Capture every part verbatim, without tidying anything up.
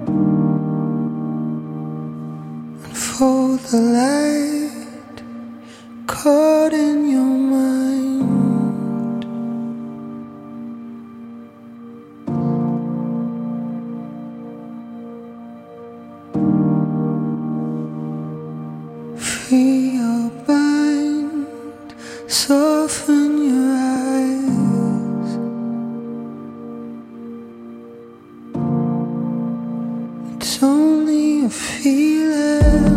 For the light caught in your mind, free your mind, soften your eyes. It's only a feeling.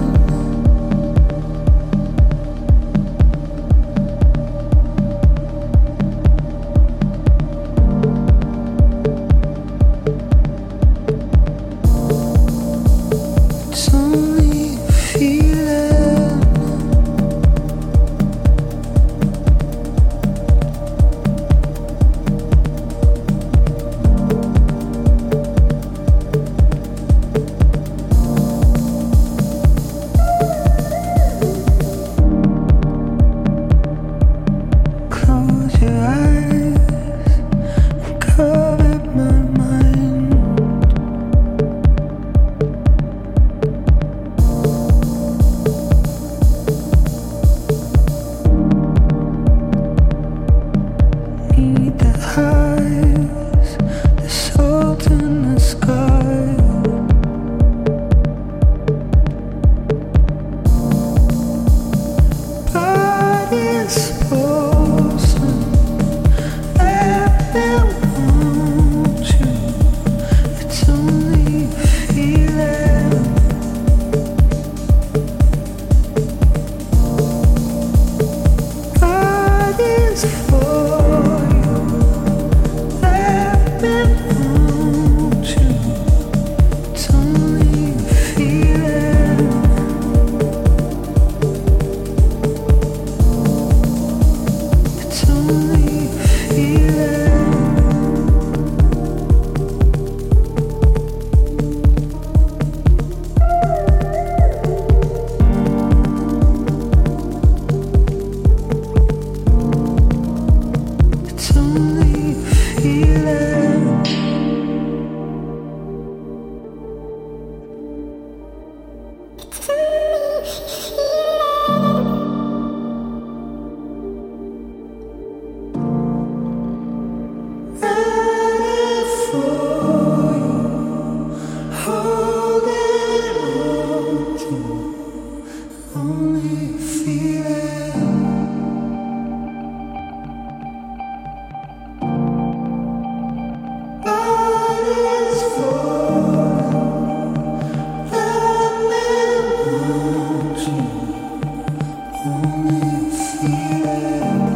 It's only a feeling. Close your eyes and cover my mind. Need the highs, the salt in the sky. Body's frozen, let them want you. It's only a feeling. Body's for you, let them want you. It's only a feeling. It's only a feeling. It's only a feeling. Ready for you, holding on to only a feeling. Body's for let me want you, only a feeling.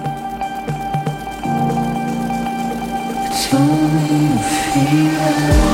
It's only a feeling.